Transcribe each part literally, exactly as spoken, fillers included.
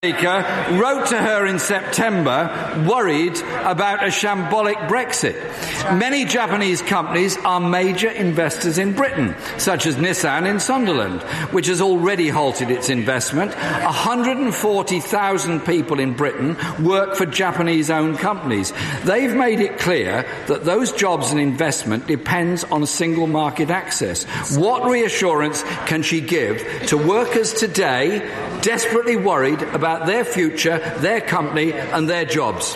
Speaker wrote to her in September worried about a shambolic Brexit. Many Japanese companies are major investors in Britain, such as Nissan in Sunderland, which has already halted its investment. one hundred forty thousand people in Britain work for Japanese-owned companies. They've made it clear that those jobs and investment depends on single market access. What reassurance can she give to workers today desperately worried about their future, their company and their jobs?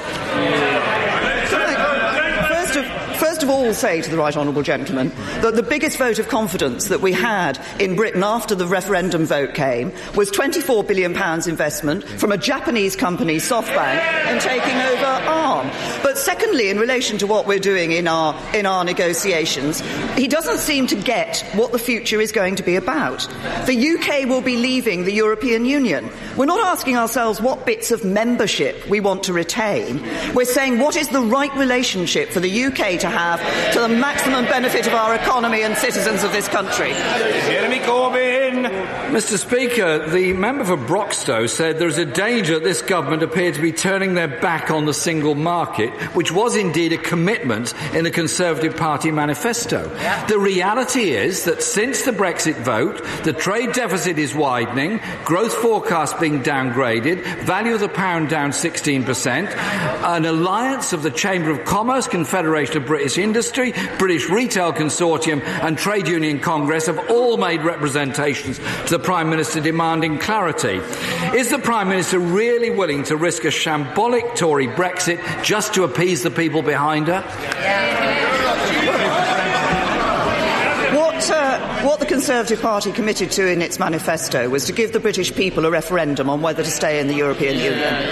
First of, first of all, say to the right honourable gentleman that the biggest vote of confidence that we had in Britain after the referendum vote came was twenty-four billion pounds investment from a Japanese company, SoftBank, in taking over Arm. But secondly, in relation to what we're doing in our, in our negotiations, he doesn't seem to get what the future is going to be about. The U K will be leaving the European Union. We're not asking ourselves what bits of membership we want to retain. We're saying what is the right relationship for the U K to have to the maximum benefit of our economy and citizens of this country. Jeremy Corbyn. Mister Speaker, the member for Broxtowe said there is a danger that this government appear to be turning their back on the single market, which was indeed a commitment in the Conservative Party manifesto. Yeah. The reality is that since the Brexit vote, the trade deficit is widening, growth forecasts being downgraded, value of the pound down sixteen percent, an alliance of the Chamber of Commerce, Confederation of British Industry, British Retail Consortium and Trade Union Congress have all made representations to the Prime Minister demanding clarity. Is the Prime Minister really willing to risk a shambolic Tory Brexit just to appease the people behind her? What, uh, what the Conservative Party committed to in its manifesto was to give the British people a referendum on whether to stay in the European Union.